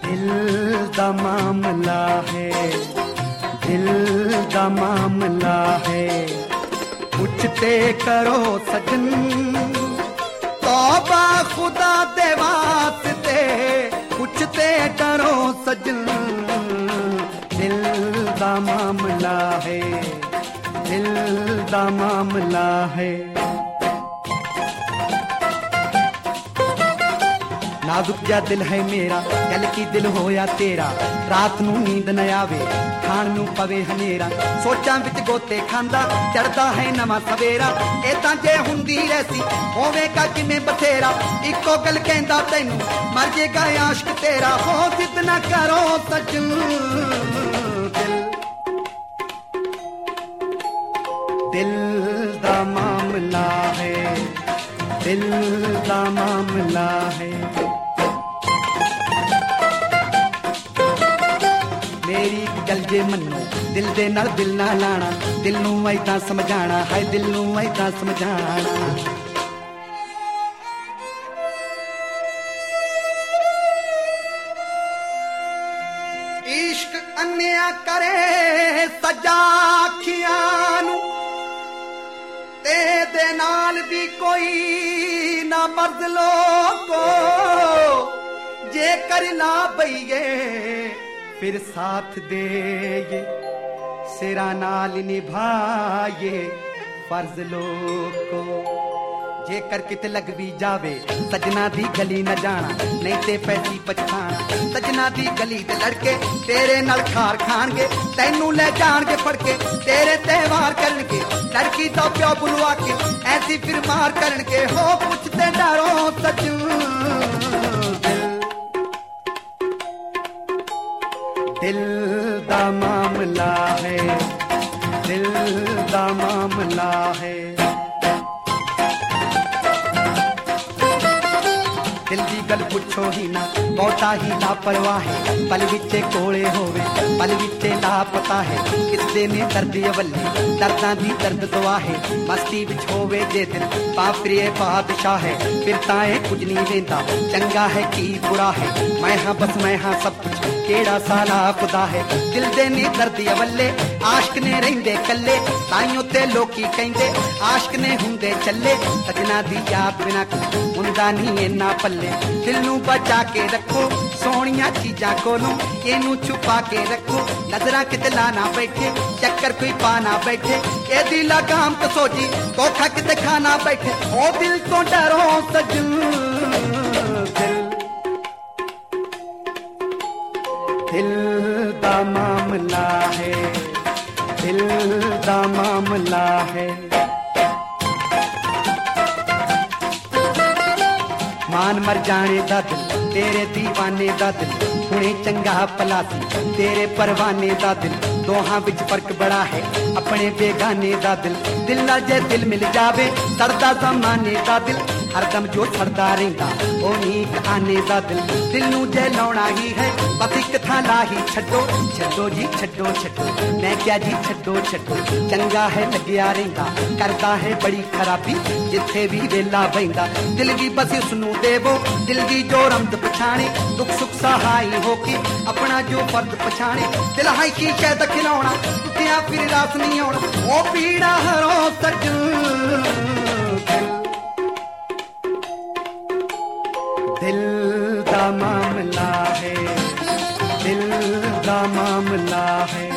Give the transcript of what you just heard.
दिल दा मामला है, दिल दा मामला है। पूछते करो सजन तौबा खुदा दे वास्ते, पूछते करो सजन दिल दा मामला है, दिल दा मामला है। नाजुक जा दिल है मेरा, गल की दिल होया तेरा। रात नू नींद न आवे, खाण नू पवे हनेरा। सोचां विच गोते खांदा, चढ़दा है नवां सवेरा। ए तां जे हुंदी रहसी होवेगा किवें बथेरा। इक्को गल कहंदा तैनू मर जेगा आशिक तेरा। हो जिद ना करो सजन दिल दा मामला है, दिल दा मामला है। मेरी गल जे मन्नो दिल दे नाल दिल ना लाना। दिल नू ऐदां समझाना, हाय दिल नू ऐदां समझाना। इश्क अन्या करे सजा अखियां नू, ते दे नाल भी कोई ना मर्द लोगो। जे कर ना बईए फिर साथ दे ये, सिरा नाल निभाए फर्ज लोगो। जे कर किते लग भी जावे सजना दी गली न जाना, नहीं ते पैसी पछताना। सजना दी गली दे लड़के तेरे नाल खार खाणगे, तैनू ले जाणगे फड़ के तेरे त्योहार करनगे। लड़की दा प्यो बुलवा के ऐसी फिर मार करनगे। हो पुछते डरो सजन दिल दा मामला है, दिल दा मामला है। दिल दी गल पुछो ही ना, बहुता ही लापरवाह है। पल विचे कोले होवे, पल विचे लापता है। किसदे ने दर्द अवली, दर्दां दी दर्द दुआ है। मस्ती विच होवे जे दिल पापरी बादशाह है। फिर ताए कुछ नहीं वेंदा, चंगा है की बुरा है। मैं हाँ बस मैं हाँ सब कुछ, केड़ा साला खुदा है। दिल दे ने दर्द अवले, आशिक ने रहिंदे कल्ले। ताइयों ते लोकी कहिंदे आशिक ने हुंदे चले। सजना दी याद बिना कुछ हुंदा नहीं इन्ना पल्ले। दिल नू बचा के रखो सोहणियां चीजां कोलों, इनू छुपा के रखो। नजरां किते लाना बैठे, चक्कर कोई पाना बैठे। ए दी लगाम कसो जी, धोखा किते खाना बैठे। ओ दिल तो डरो सजन दिल दा मामला है, दिल दा मामला है। मान मर जाने दा दिल तेरे दीवाने दा दिल, हुणे चंगा भला सी तेरे परवाने दा दिल। दोहां विच फर्क बड़ा है अपने बेगाने दा दिल। दिल नाल जे दिल मिल जावे सड़दा ज़माने दा दिल। हरदम जो सड़दा रहिंदा ओ नीक आने दा दिल। दिल नू जे लाउणा ही है बस इक थां ला ही छड्डो। छड्डो जी छड्डो छड्डो, मैं क्या जी छड्डो छड्डो। चंगा है लग्या रहिंदा, करदा है बड़ी खराबी जिथे भी वेला बहिंदा। दिल दी बस उसनू देवो, दिल दी जो रमद पछाणे। दुख सुख सहाई होके अपना जो फर्ज पछाणे। दिल हाई की शैद खिलौना, टुटिया फिर रास नहीं आउणा। ओ पीड़ा हरो सजन दिल दा मामला है, दिल दा मामला है।